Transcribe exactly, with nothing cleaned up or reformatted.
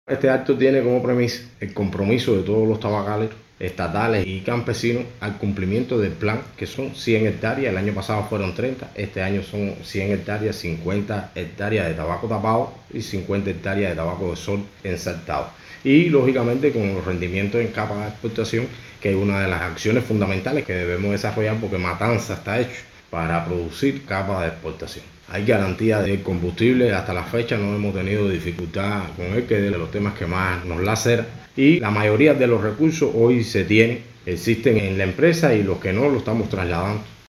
Este acto tiene como premisa el compromiso de todos los tabacaleros estatales y campesinos al cumplimiento del plan, que son cien hectáreas. El año pasado fueron treinta, este año son cien hectáreas, cincuenta hectáreas de tabaco tapado y cincuenta hectáreas de tabaco de sol ensartado. Y lógicamente con los rendimientos en capa de exportación, que es una de las acciones fundamentales que debemos desarrollar, porque Matanza está hecho para producir capa de exportación. Hay garantía de combustible, hasta la fecha no hemos tenido dificultad con él, que es de los temas que más nos lacera, y la mayoría de los recursos hoy se tienen, existen en la empresa, y los que no los estamos trasladando